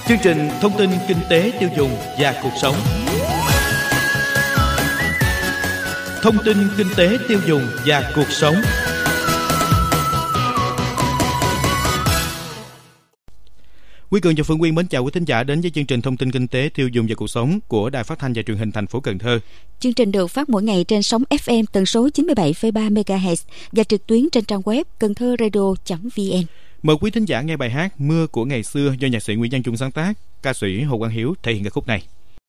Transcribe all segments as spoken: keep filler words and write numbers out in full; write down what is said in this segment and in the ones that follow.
Chương trình thông tin kinh tế tiêu dùng và cuộc sống. Thông tin kinh tế tiêu dùng và cuộc sống. Quý Cường và Phương Nguyên mến chào quý thính giả đến với chương trình thông tin kinh tế tiêu dùng và cuộc sống của Đài Phát thanh và Truyền hình thành phố Cần Thơ. Chương trình được phát mỗi ngày trên sóng ép em tần số chín mươi bảy phẩy ba mê ga héc và trực tuyến trên trang web cầnthoradio chấm vn. Mời quý thính giả nghe bài hát Mưa của ngày xưa do nhạc sĩ Nguyễn Văn Trung sáng tác, ca sĩ Hồ Quang Hiếu thể hiện ca khúc này.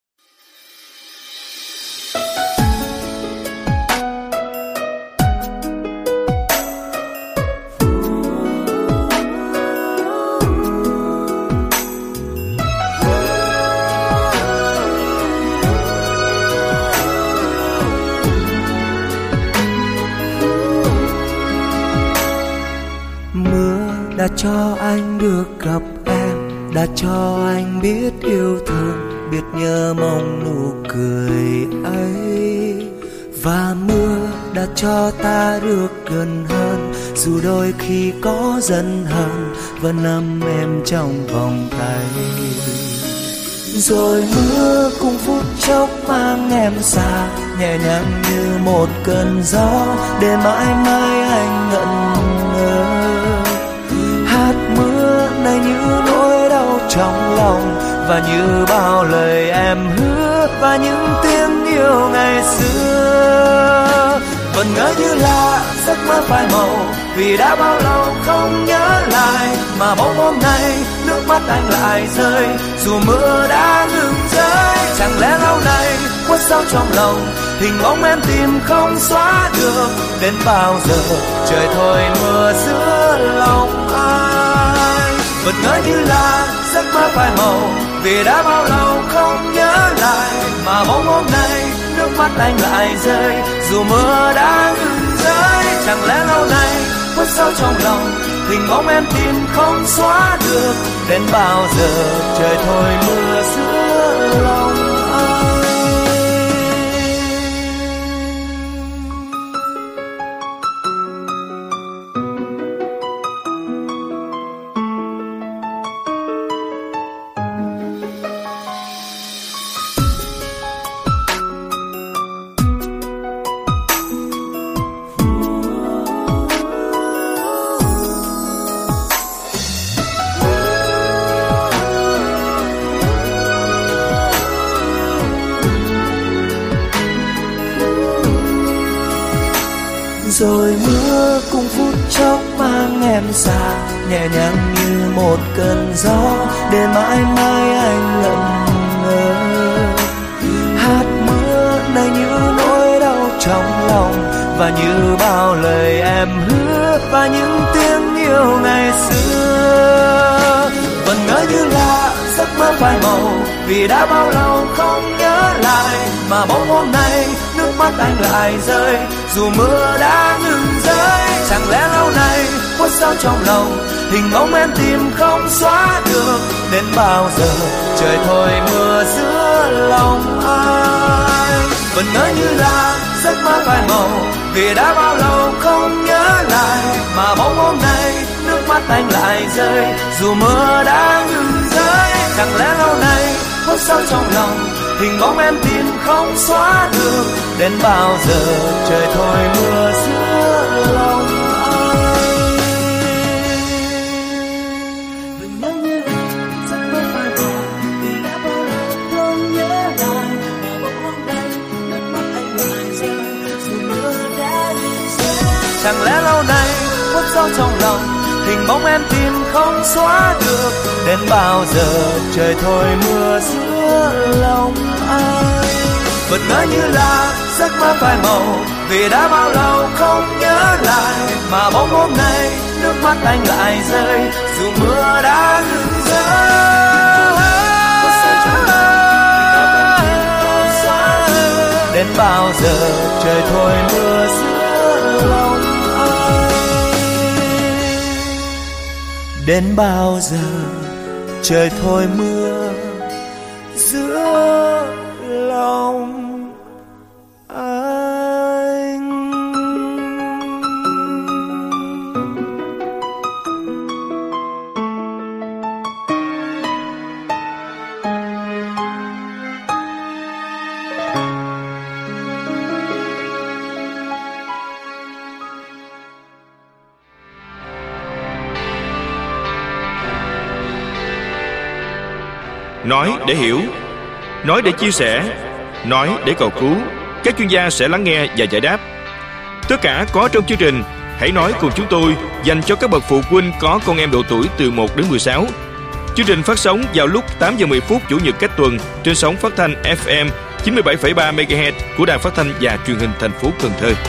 Đã cho anh được gặp em, đã cho anh biết yêu thương, biết nhớ mong nụ cười ấy. Và mưa đã cho ta được gần hơn, dù đôi khi có giận hờn, vẫn nắm em trong vòng tay. Rồi mưa cùng phút chốc mang em xa, nhẹ nhàng như một cơn gió, để mãi mãi anh ngẩn ngơ. Hạt mưa này như nỗi đau trong lòng, và như bao lời em hứa, và những tiếng yêu ngày xưa vẫn ngỡ như là giấc mơ phai màu, vì đã bao lâu không nhớ lại, mà bỗng hôm nay nước mắt anh lại rơi, dù mưa đã ngừng rơi. Chẳng lẽ lâu nay khuất sâu trong lòng, hình bóng em tìm không xóa được, đến bao giờ trời thôi mưa giữa lòng ai. Vẫn ngỡ như là giấc mơ phai màu, vì đã bao lâu không nhớ lại, mà bỗng hôm nay nước mắt anh lại rơi, dù mưa đã ngừng rơi. Chẳng lẽ lâu nay khuất sâu trong lòng, hình bóng em tìm không xóa được, đến bao giờ trời thôi mưa giữa lòng ai. Rồi mưa cùng phút chốc mang em xa, nhẹ nhàng như một cơn gió, để mãi mãi anh ngẩn ngơ. Hạt mưa này như nỗi đau trong lòng, và như bao lời em hứa, và những tiếng yêu ngày xưa vẫn ngỡ như là giấc mơ phai màu, vì đã bao lâu không nhớ lại, mà bỗng hôm nay nước mắt anh lại rơi, dù mưa đã ngừng rơi. Chẳng lẽ lâu nay khuất sâu trong lòng, hình bóng em tìm không xóa được, đến bao giờ trời thôi mưa giữa lòng ai. Vẫn ngỡ như là giấc mơ phai màu, vì đã bao lâu không nhớ lại, mà bỗng hôm nay nước mắt anh lại rơi, dù mưa đã ngừng rơi. Chẳng lẽ lâu nay khuất sâu trong lòng, hình bóng em tìm không xóa được, đến bao giờ trời thôi mưa giữa lòng ai. Vẫn nhớ như giấc mơ phai màu, vì đã bao lâu không nhớ lại, mà bỗng hôm nay nước mắt anh lại rơi, dù mưa đã ngừng rơi. Chẳng lẽ lâu nay khuất sâu trong lòng, hình bóng em tìm không xóa được, đến bao giờ trời thôi mưa giữa lòng ai. Vẫn ngỡ như là giấc mơ phai màu, vì đã bao lâu không nhớ lại, mà bỗng hôm nay nước mắt anh lại rơi, dù mưa đã ngừng rơi. Đến bao giờ trời thôi mưa giữa lòng ai. Đến bao giờ trời thôi mưa giữa lòng anh. nói để hiểu, nói để chia sẻ, nói để cầu cứu. Các chuyên gia sẽ lắng nghe và giải đáp. Tất cả có trong chương trình Hãy nói cùng chúng tôi, dành cho các bậc phụ huynh có con em độ tuổi từ một đến mười sáu. Chương trình phát sóng vào lúc tám giờ mười phút Chủ nhật cách tuần trên sóng phát thanh ép em chín mươi bảy phẩy ba mê ga héc của Đài Phát thanh và Truyền hình thành phố Cần Thơ.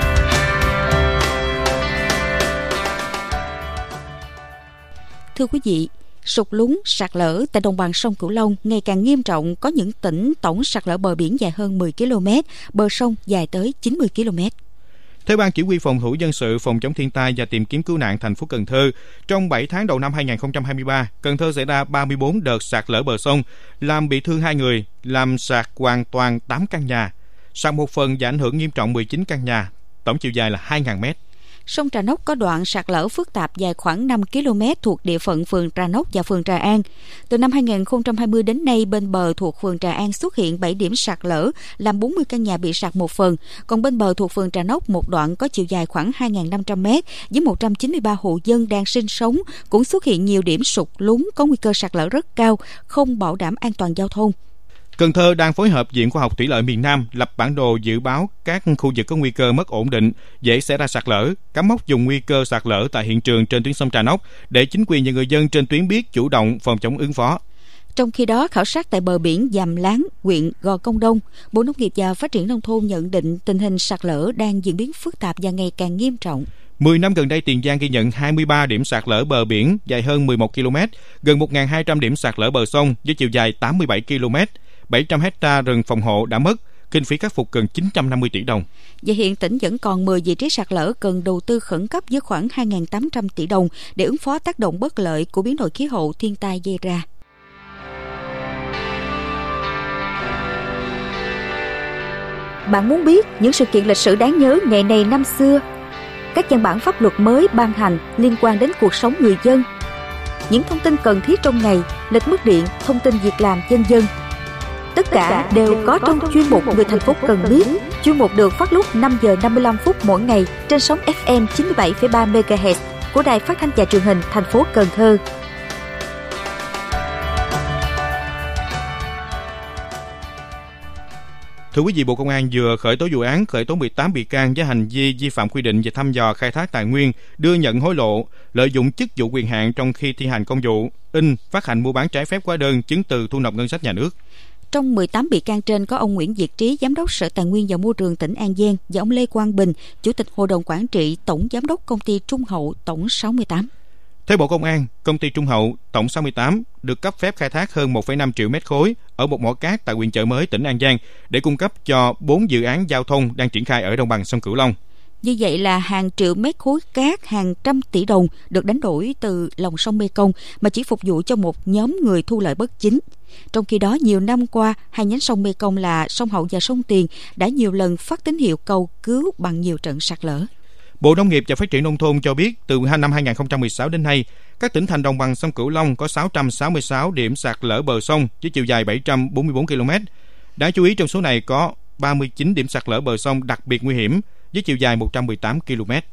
Thưa quý vị, sụt lún, sạt lở tại đồng bằng sông Cửu Long ngày càng nghiêm trọng, có những tỉnh tổng sạt lở bờ biển dài hơn mười ki lô mét, bờ sông dài tới chín mươi ki lô mét. Theo Ban Chỉ huy Phòng thủ dân sự phòng chống thiên tai và tìm kiếm cứu nạn thành phố Cần Thơ, trong bảy tháng đầu năm hai không hai ba, Cần Thơ xảy ra ba mươi tư đợt sạt lở bờ sông, làm bị thương hai người, làm sạt hoàn toàn tám căn nhà, sạt một phần và ảnh hưởng nghiêm trọng mười chín căn nhà, tổng chiều dài là hai nghìn mét. Sông Trà Nóc có đoạn sạt lở phức tạp dài khoảng năm ki lô mét thuộc địa phận phường Trà Nóc và phường Trà An. Từ năm hai không hai không đến nay, bên bờ thuộc phường Trà An xuất hiện bảy điểm sạt lở, làm bốn mươi căn nhà bị sạt một phần. Còn bên bờ thuộc phường Trà Nóc, một đoạn có chiều dài khoảng hai nghìn năm trăm mét với một trăm chín mươi ba hộ dân đang sinh sống, cũng xuất hiện nhiều điểm sụt lún có nguy cơ sạt lở rất cao, không bảo đảm an toàn giao thông. Cần Thơ đang phối hợp Viện Khoa học Thủy lợi miền Nam lập bản đồ dự báo các khu vực có nguy cơ mất ổn định, dễ xảy ra sạt lở, cắm mốc dùng nguy cơ sạt lở tại hiện trường trên tuyến sông Trà Nóc để chính quyền và người dân trên tuyến biết chủ động phòng chống ứng phó. Trong khi đó, khảo sát tại bờ biển Dàm Láng, huyện Gò Công Đông, Bộ Nông nghiệp và Phát triển Nông thôn nhận định tình hình sạt lở đang diễn biến phức tạp và ngày càng nghiêm trọng. mười năm gần đây, Tiền Giang ghi nhận hai mươi ba điểm sạt lở bờ biển dài hơn mười một ki lô mét, gần một nghìn hai trăm điểm sạt lở bờ sông với chiều dài tám mươi bảy ki lô mét. bảy trăm héc ta rừng phòng hộ đã mất, kinh phí khắc phục gần chín trăm năm mươi tỷ đồng. Và hiện tỉnh vẫn còn mười vị trí sạt lở cần đầu tư khẩn cấp với khoảng hai nghìn tám trăm tỷ đồng để ứng phó tác động bất lợi của biến đổi khí hậu, thiên tai gây ra. Bạn muốn biết những sự kiện lịch sử đáng nhớ ngày này năm xưa, các văn bản pháp luật mới ban hành liên quan đến cuộc sống người dân, những thông tin cần thiết trong ngày, lịch mất điện, thông tin việc làm dân dân. Tất cả đều có trong chuyên mục Người thành phố cần biết. Chuyên mục được phát lúc năm giờ năm mươi lăm phút mỗi ngày trên sóng ép em chín mươi bảy phẩy ba mê ga héc của Đài Phát thanh và Truyền hình thành phố Cần Thơ. Thưa quý vị, Bộ Công an vừa khởi tố vụ án khởi tố mười tám bị can với hành vi vi phạm quy định về thăm dò khai thác tài nguyên, đưa nhận hối lộ, lợi dụng chức vụ quyền hạn trong khi thi hành công vụ, in, phát hành mua bán trái phép hóa đơn, chứng từ thu nộp ngân sách nhà nước. Trong mười tám bị can trên có ông Nguyễn Việt Trí, Giám đốc Sở Tài nguyên và Môi trường tỉnh An Giang và ông Lê Quang Bình, Chủ tịch Hội đồng Quản trị, Tổng Giám đốc Công ty Trung Hậu, tổng sáu mươi tám. Theo Bộ Công an, Công ty Trung Hậu, tổng sáu mươi tám, được cấp phép khai thác hơn một phẩy năm triệu mét khối ở một mỏ cát tại huyện Chợ Mới, tỉnh An Giang để cung cấp cho bốn dự án giao thông đang triển khai ở đồng bằng sông Cửu Long. Như vậy là hàng triệu mét khối cát, hàng trăm tỷ đồng được đánh đổi từ lòng sông Mekong mà chỉ phục vụ cho một nhóm người thu lợi bất chính. Trong khi đó, nhiều năm qua, hai nhánh sông Mekong là sông Hậu và sông Tiền đã nhiều lần phát tín hiệu cầu cứu bằng nhiều trận sạt lở. Bộ Nông nghiệp và Phát triển Nông thôn cho biết, từ năm hai không một sáu đến nay, các tỉnh thành đồng bằng sông Cửu Long có sáu trăm sáu mươi sáu điểm sạt lở bờ sông với chiều dài bảy trăm bốn mươi tư ki lô mét. Đáng chú ý, trong số này có ba mươi chín điểm sạt lở bờ sông đặc biệt nguy hiểm với chiều dài một trăm mười tám ki lô mét.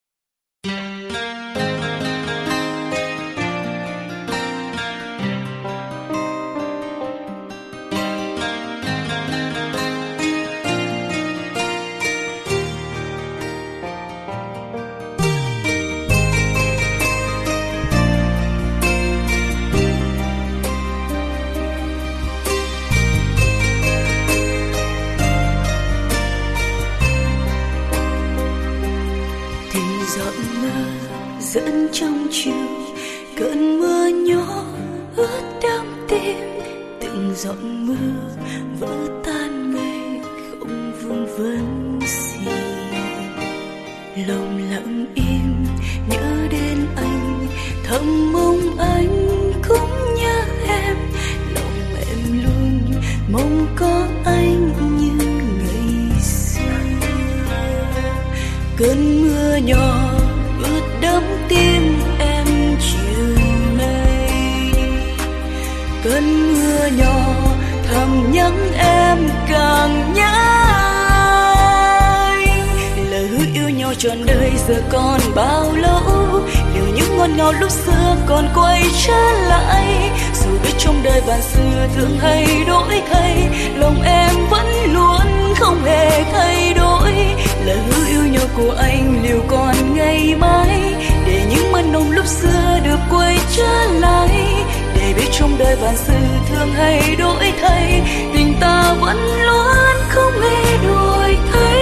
Dẫn trong chiều cơn mưa nhỏ ướt đẫm tim, từng giọt mưa vỡ tan ngày không vương vấn gì. Lòng lặng im nhớ đến anh, thầm mong anh cũng nhớ em. Lòng em luôn mong có anh như ngày xưa. Cơn mưa nhỏ ướt đẫm tim em chiều nay, cơn mưa nhỏ thầm nhắc em càng nhớ anh. Lời hứa yêu nhau trọn đời giờ còn bao lâu, liệu những ngọn ngào lúc xưa còn quay trở lại. Dù biết trong đời vạn sự thường hay đổi thay, lòng em vẫn luôn không hề thay đổi. Lời hứa yêu nhau của anh liệu còn ngày mai, để những mơ nồng lúc xưa được quay trở lại. Để biết trong đời vạn sự thường hay đổi thay, tình ta vẫn luôn không hề đổi thay.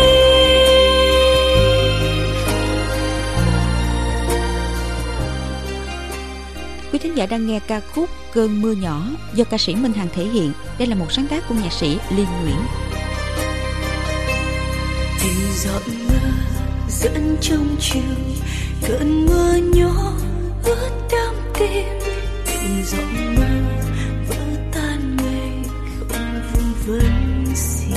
Quý thính giả đang nghe ca khúc Cơn mưa nhỏ do ca sĩ Minh Hằng thể hiện. Đây là một sáng tác của nhạc sĩ Liên Nguyễn. Từng giọt mưa dẫn trong chiều, cơn mưa nhỏ ướt đám tim. Từng giọt mưa vỡ tan ngày không vương vấn gì.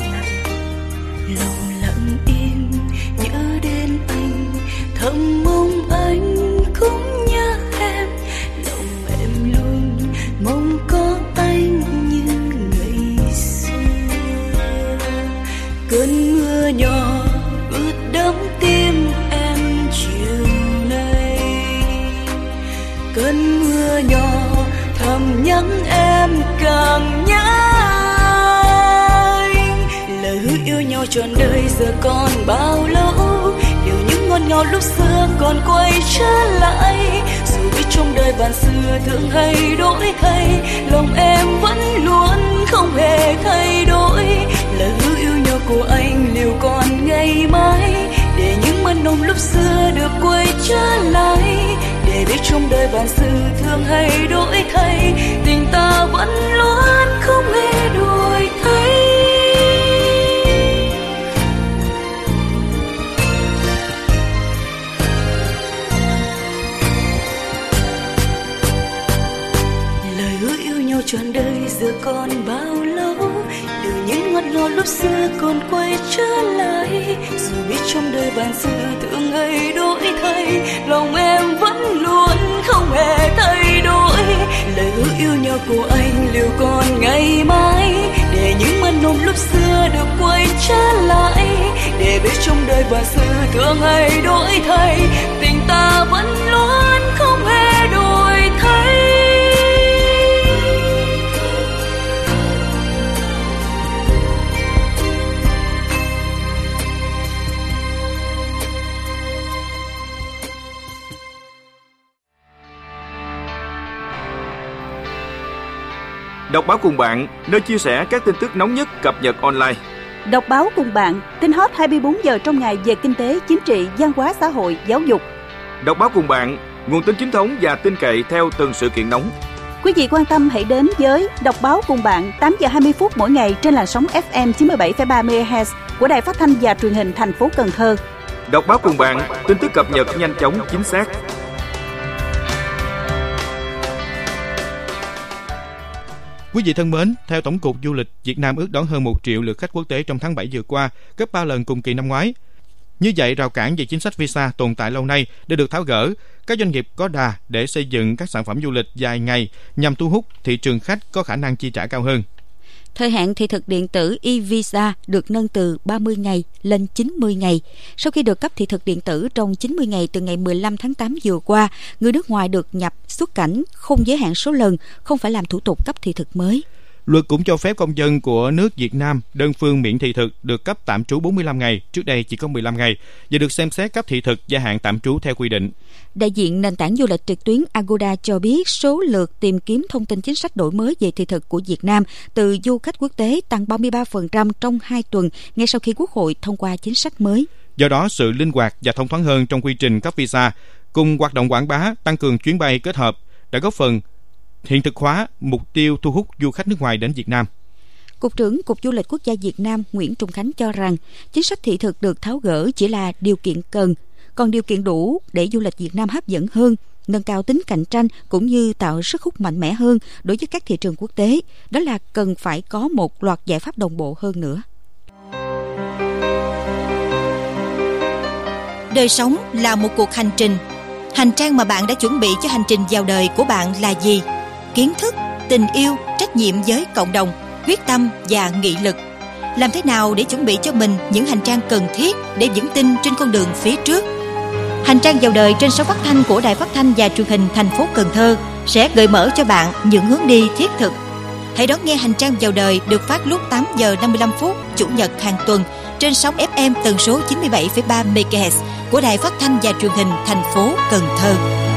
Lòng lặng im nhớ đến anh, thầm mong anh cũng nhớ em. Lòng em luôn mong có anh như ngày xưa. Cơn mưa nhỏ ướt đẫm tim em chiều nay. Cơn mưa nhỏ thầm nhắc em càng nhớ anh. Lời hứa yêu nhau trọn đời giờ còn bao lâu, điều những ngọt ngào lúc xưa còn quay trở lại. Dù biết trong đời vạn sự thường hay đổi thay, lòng em vẫn luôn không hề thay đổi. Lời hứa yêu nhau của anh liệu còn ngày mai, để những mơ nồng lúc xưa được quay trở lại. Để biết trong đời vạn sự thường hay đổi thay, tình ta vẫn luôn không hề đổi thay. Lời hứa yêu nhau trọn đời giờ còn bao lâu, điều những ngọt ngào lúc xưa còn quay trở lại. Dù biết trong đời vạn sự thường hay đổi thay, lòng em vẫn luôn không hề thay đổi. Lời hứa yêu nhau của anh liệu còn ngày mai, để những mơ nồng lúc xưa được quay trở lại. Để biết trong đời vạn sự thường hay đổi thay, tình ta vẫn luôn không hề đổi thay. Đọc báo cùng bạn, nơi chia sẻ các tin tức nóng nhất cập nhật online. Đọc báo cùng bạn, tin hot hai mươi bốn giờ trong ngày về kinh tế, chính trị, văn hóa xã hội, giáo dục. Đọc báo cùng bạn, nguồn tin chính thống và tin cậy theo từng sự kiện nóng. Quý vị quan tâm hãy đến với Đọc báo cùng bạn tám giờ hai mươi phút mỗi ngày trên làn sóng ép em chín mươi bảy phẩy ba mê ga héc của Đài Phát thanh và Truyền hình thành phố Cần Thơ. Đọc báo cùng bạn, tin tức cập nhật nhanh chóng, chính xác. Quý vị thân mến, theo Tổng cục Du lịch, Việt Nam ước đón hơn một triệu lượt khách quốc tế trong tháng bảy vừa qua, gấp ba lần cùng kỳ năm ngoái. Như vậy, rào cản về chính sách visa tồn tại lâu nay đã được tháo gỡ. Các doanh nghiệp có đà để xây dựng các sản phẩm du lịch dài ngày nhằm thu hút thị trường khách có khả năng chi trả cao hơn. Thời hạn thị thực điện tử e-visa được nâng từ ba mươi ngày lên chín mươi ngày. Sau khi được cấp thị thực điện tử trong chín mươi ngày từ ngày mười lăm tháng tám vừa qua, người nước ngoài được nhập xuất cảnh không giới hạn số lần, không phải làm thủ tục cấp thị thực mới. Luật cũng cho phép công dân của nước Việt Nam đơn phương miễn thị thực được cấp tạm trú bốn mươi lăm ngày, trước đây chỉ có mười lăm ngày, và được xem xét cấp thị thực gia hạn tạm trú theo quy định. Đại diện nền tảng du lịch trực tuyến Agoda cho biết số lượt tìm kiếm thông tin chính sách đổi mới về thị thực của Việt Nam từ du khách quốc tế tăng ba mươi ba phần trăm trong hai tuần ngay sau khi Quốc hội thông qua chính sách mới. Do đó, sự linh hoạt và thông thoáng hơn trong quy trình cấp visa cùng hoạt động quảng bá, tăng cường chuyến bay kết hợp đã góp phần hiện thực hóa mục tiêu thu hút du khách nước ngoài đến Việt Nam. Cục trưởng Cục Du lịch Quốc gia Việt Nam Nguyễn Trung Khánh cho rằng chính sách thị thực được tháo gỡ chỉ là điều kiện cần, còn điều kiện đủ để du lịch Việt Nam hấp dẫn hơn, nâng cao tính cạnh tranh cũng như tạo sức hút mạnh mẽ hơn đối với các thị trường quốc tế. Đó là cần phải có một loạt giải pháp đồng bộ hơn nữa. Đời sống là một cuộc hành trình. Hành trang mà bạn đã chuẩn bị cho hành trình vào đời của bạn là gì? Kiến thức, tình yêu, trách nhiệm với cộng đồng, quyết tâm và nghị lực. Làm thế nào để chuẩn bị cho mình những hành trang cần thiết để vững tin trên con đường phía trước? Hành trang vào đời trên sóng phát thanh của Đài Phát thanh và Truyền hình thành phố Cần Thơ sẽ gợi mở cho bạn những hướng đi thiết thực. Hãy đón nghe Hành trang vào đời được phát lúc tám giờ năm mươi lăm phút Chủ nhật hàng tuần trên sóng ép em tần số chín mươi bảy phẩy ba mê ga héc của Đài Phát thanh và Truyền hình thành phố Cần Thơ.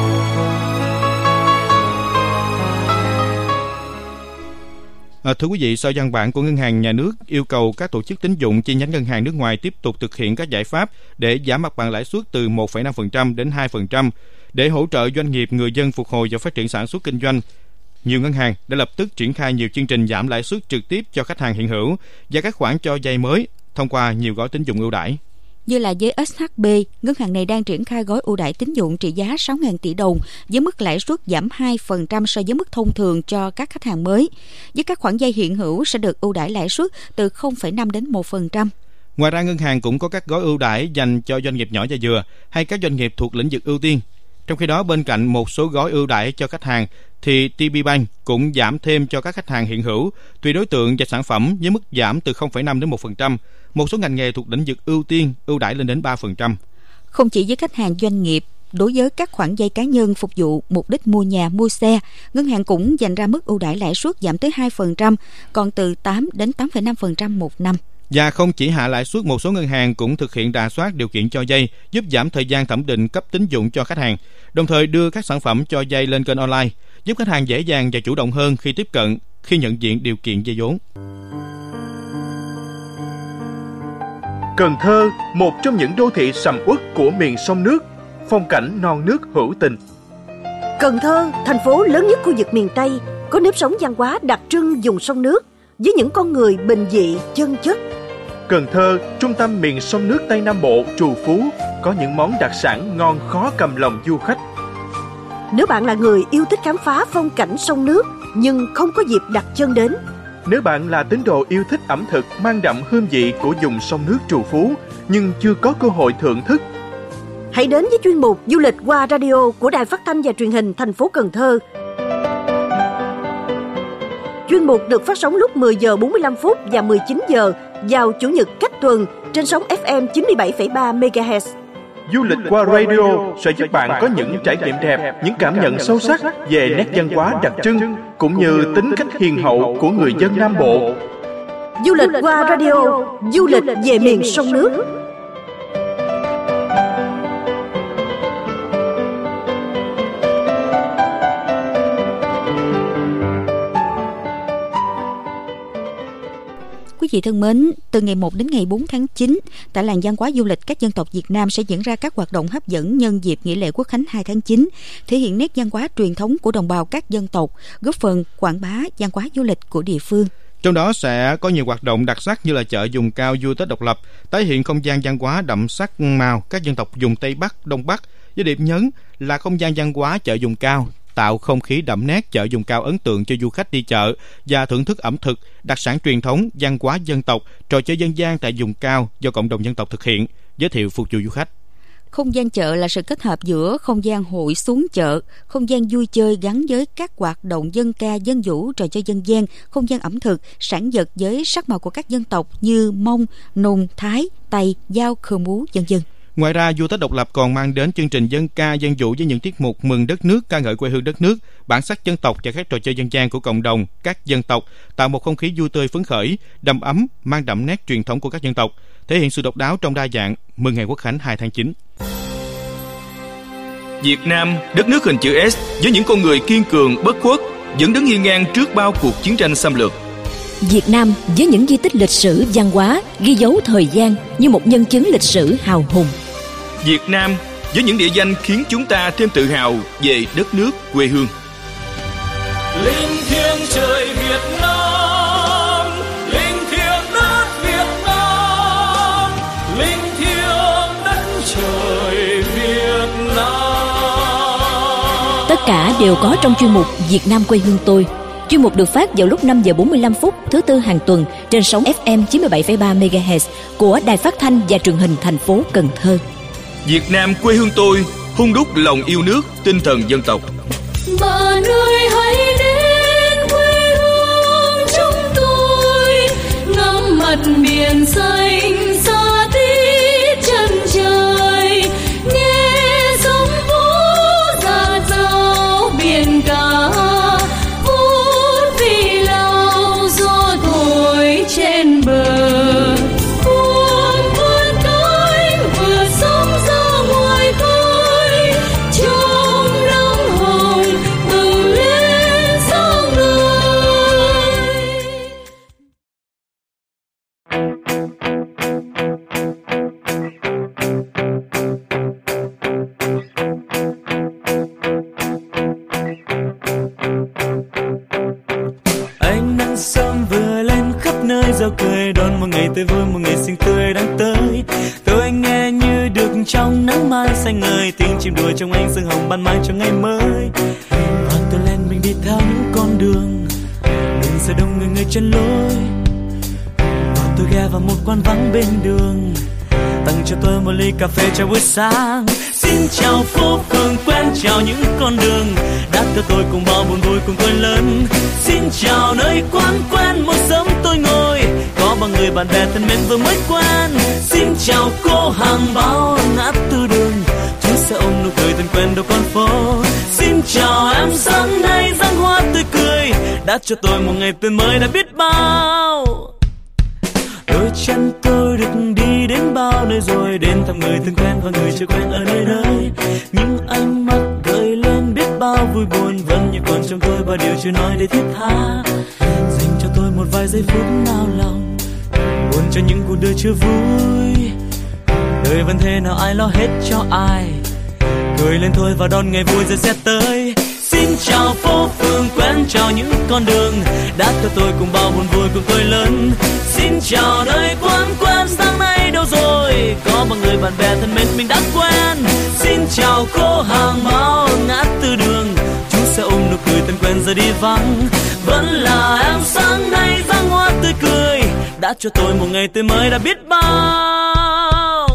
À, thưa quý vị, sau văn bản của Ngân hàng Nhà nước yêu cầu các tổ chức tín dụng chi nhánh ngân hàng nước ngoài tiếp tục thực hiện các giải pháp để giảm mặt bằng lãi suất từ một phẩy năm phần trăm đến hai phần trăm để hỗ trợ doanh nghiệp, người dân phục hồi và phát triển sản xuất kinh doanh. Nhiều ngân hàng đã lập tức triển khai nhiều chương trình giảm lãi suất trực tiếp cho khách hàng hiện hữu và các khoản cho vay mới thông qua nhiều gói tín dụng ưu đãi. Như là với ét hát bê, ngân hàng này đang triển khai gói ưu đãi tín dụng trị giá sáu nghìn tỷ đồng với mức lãi suất giảm hai phần trăm so với mức thông thường cho các khách hàng mới. Với các khoản vay hiện hữu sẽ được ưu đãi lãi suất từ không phẩy năm đến một phần trăm. Ngoài ra, ngân hàng cũng có các gói ưu đãi dành cho doanh nghiệp nhỏ và vừa hay các doanh nghiệp thuộc lĩnh vực ưu tiên. Trong khi đó, bên cạnh một số gói ưu đãi cho khách hàng, thì tê bê Bank cũng giảm thêm cho các khách hàng hiện hữu tùy đối tượng và sản phẩm với mức giảm từ không phẩy năm đến một phần trăm. Một số ngành nghề thuộc lĩnh vực ưu tiên ưu đãi lên đến ba phần trăm. Không chỉ với khách hàng doanh nghiệp, đối với các khoản vay cá nhân phục vụ mục đích mua nhà, mua xe, ngân hàng cũng dành ra mức ưu đãi lãi suất giảm tới hai phần trăm, còn từ tám đến tám phẩy năm phần trăm một năm. Và không chỉ hạ lãi suất, một số ngân hàng cũng thực hiện rà soát điều kiện cho vay, giúp giảm thời gian thẩm định cấp tín dụng cho khách hàng, đồng thời đưa các sản phẩm cho vay lên kênh online, giúp khách hàng dễ dàng và chủ động hơn khi tiếp cận, khi nhận diện điều kiện vay vốn. Cần Thơ, một trong những đô thị sầm uất của miền sông nước, phong cảnh non nước hữu tình. Cần Thơ, thành phố lớn nhất khu vực miền Tây, có nếp sống văn hóa đặc trưng vùng sông nước, với những con người bình dị, chân chất. Cần Thơ, trung tâm miền sông nước Tây Nam Bộ, trù phú, có những món đặc sản ngon khó cầm lòng du khách. Nếu bạn là người yêu thích khám phá phong cảnh sông nước nhưng không có dịp đặt chân đến, nếu bạn là tín đồ yêu thích ẩm thực mang đậm hương vị của vùng sông nước trù phú nhưng chưa có cơ hội thưởng thức, hãy đến với chuyên mục Du lịch qua radio của Đài Phát thanh và Truyền hình thành phố Cần Thơ. Chuyên mục được phát sóng lúc mười giờ bốn mươi lăm phút và mười chín giờ vào Chủ nhật cách tuần trên sóng ép em chín mươi bảy phẩy ba mê ga héc. Du lịch qua radio sẽ giúp bạn có những trải nghiệm đẹp, những cảm nhận sâu sắc về nét văn hóa đặc trưng cũng như tính cách hiền hậu của người dân Nam Bộ. Du lịch qua radio, du lịch về miền sông nước. Quý vị thân mến, từ ngày một đến ngày bốn tháng chín, tại làng văn hóa du lịch các dân tộc Việt Nam sẽ diễn ra các hoạt động hấp dẫn nhân dịp nghỉ lễ Quốc khánh hai tháng chín, thể hiện nét văn hóa truyền thống của đồng bào các dân tộc, góp phần quảng bá văn hóa du lịch của địa phương. Trong đó sẽ có nhiều hoạt động đặc sắc như là chợ vùng cao vui Tết độc lập, tái hiện không gian văn hóa đậm sắc màu các dân tộc vùng Tây Bắc, Đông Bắc, với điểm nhấn là không gian văn hóa chợ vùng cao, tạo không khí đậm nét chợ vùng cao ấn tượng cho du khách đi chợ và thưởng thức ẩm thực, đặc sản truyền thống, văn hóa dân tộc, trò chơi dân gian tại vùng cao do cộng đồng dân tộc thực hiện, giới thiệu phục vụ du khách. Không gian chợ là sự kết hợp giữa không gian hội xuống chợ, không gian vui chơi gắn với các hoạt động dân ca, dân vũ, trò chơi dân gian, không gian ẩm thực, sản vật với sắc màu của các dân tộc như Mông, Nùng, Thái, Tày, Dao, Khơ Mú, vân vân. Ngoài ra, vui Tết độc lập còn mang đến chương trình dân ca, dân vũ với những tiết mục mừng đất nước, ca ngợi quê hương đất nước, bản sắc dân tộc và các trò chơi dân gian của cộng đồng các dân tộc, tạo một không khí vui tươi phấn khởi, đầm ấm, mang đậm nét truyền thống của các dân tộc, thể hiện sự độc đáo trong đa dạng mừng ngày Quốc khánh hai tháng chín. Việt Nam, đất nước hình chữ S với những con người kiên cường, bất khuất, vẫn đứng hiên ngang trước bao cuộc chiến tranh xâm lược. Việt Nam với những di tích lịch sử văn hóa ghi dấu thời gian như một nhân chứng lịch sử hào hùng. Việt Nam với những địa danh khiến chúng ta thêm tự hào về đất nước quê hương. Linh thiêng trời Việt Nam, linh thiêng đất Việt Nam, linh thiêng đất trời Việt Nam. Tất cả đều có trong chuyên mục Việt Nam quê hương tôi. Chuyên mục được phát vào lúc năm giờ bốn mươi lăm phút thứ tư hàng tuần trên sóng ép em chín mươi bảy phẩy ba mê ga héc của Đài Phát thanh và Truyền hình thành phố Cần Thơ. Việt Nam quê hương tôi, hun đúc lòng yêu nước, tinh thần dân tộc. Bạn ơi hãy đến quê hương chúng tôi, ngắm mặt biển xanh xa tít chân trời, nghe reo cười đón một ngày tươi vui, một ngày xinh tươi đang tới. Tôi nghe như được trong nắng mai xanh ngời, tiếng chim đùa trong ánh sương hồng ban mai cho ngày mới. Và tôi lên mình đi theo những con đường, đường sẽ đông người người chân lối. Và tôi ghé vào một quán vắng bên đường, tặng cho tôi một ly cà phê cho buổi sáng. Xin chào phố phường quen, chào những con đường đã cho tôi cùng bao buồn vui cùng tôi lớn. Xin chào nơi quán quen một sớm tôi ngồi, có bao người bạn bè thân mến vừa mới quen. Xin chào cô hàng báo ngã tư đường, chú sẽ ôm nụ cười thân quen đầu con phố. Xin chào em sáng nay dáng hoa tươi cười, đã cho tôi một ngày tươi mới đã biết bao. Đôi chân tôi được đi đến bao nơi rồi, đến thăm người thân quen và người chưa quen ở nơi đây. Những ánh mắt gợi lên biết bao vui buồn, vẫn như còn trong tôi bao điều chưa nói để thiết tha. Dành cho tôi một vài giây phút nao lòng, buồn cho những cuộc đời chưa vui. Đời vẫn thế nào ai lo hết cho ai, cười lên thôi và đón ngày vui rồi sẽ tới. Xin chào phố phường quen, chào những con đường đã cho tôi cùng bao buồn vui cùng tôi lớn. Xin chào nơi quán quen sáng nay đâu rồi, có bao người bạn bè thân mến mình đã quen. Xin chào cô hàng báo ngã tư đường, chú sẽ ôm nụ cười thân quen giờ đi vắng. Vẫn là em sáng nay dáng hoa tươi cười, đã cho tôi một ngày tươi mới đã biết bao.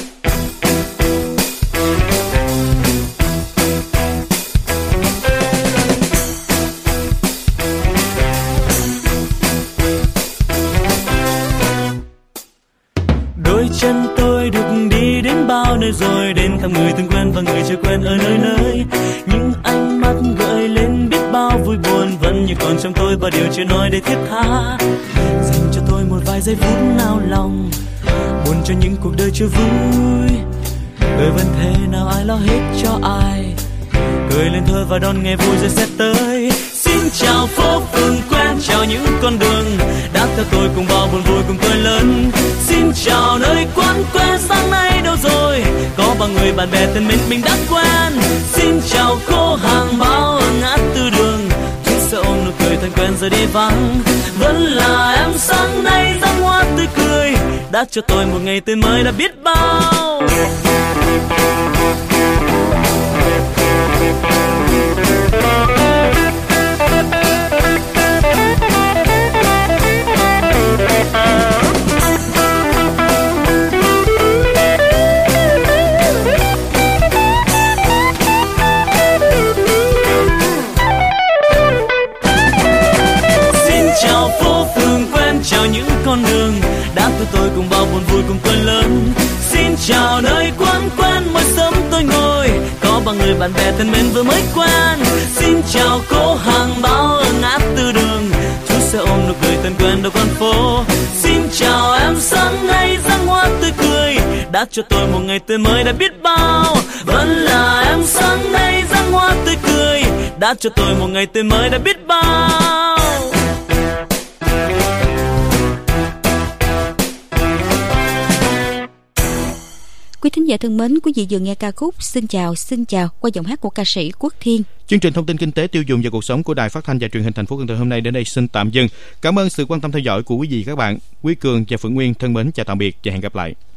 Đôi chân tôi được đi đến bao nơi rồi, đến thăm người thân quen và người chưa quen ở nơi nơi. Những ánh mắt gợi lên biết bao vui buồn, vẫn như còn trong tôi bao điều chưa nói để thiết tha. Dành cho tôi một vài giây phút nao lòng, buồn cho những cuộc đời chưa vui. Đời vẫn thế nào ai lo hết cho ai, cười lên thôi và đón ngày vui rồi sẽ tới. Xin chào phố phường quen, chào những con đường đã theo tôi cùng bao buồn vui cùng tôi lớn. Xin chào nơi quán quen sáng nay đâu rồi, có bao người bạn bè thân mến mình đã quen. Xin chào cô hàng báo ở ngã tư đường, chú sẽ ôm nụ cười thân quen giờ đi vắng. Vẫn là em sáng nay dáng hoa tươi cười, đã cho tôi một ngày tươi mới đã biết bao. Chào những con đường đã cho tôi cùng bao buồn vui cùng tôi lớn. Xin chào nơi quán quen mỗi sớm tôi ngồi, có bao người bạn bè thân mến vừa mới quen. Xin chào cô hàng báo ở ngã tư đường, chú sẽ ôm nụ cười thân quen đầu con phố. Xin chào em sáng nay dáng hoa tươi cười, đã cho tôi một ngày tươi mới đã biết bao. Vẫn là em sáng nay dáng hoa tươi cười, đã cho tôi một ngày tươi mới đã biết bao. Quý thính giả thân mến, quý vị vừa nghe ca khúc Xin chào, xin chào qua giọng hát của ca sĩ Quốc Thiên. Chương trình thông tin kinh tế tiêu dùng và cuộc sống của Đài Phát thanh và Truyền hình thành phố Cần Thơ hôm nay đến đây xin tạm dừng. Cảm ơn sự quan tâm theo dõi của quý vị các bạn. Quý Cường và Phượng Nguyên thân mến chào tạm biệt và hẹn gặp lại.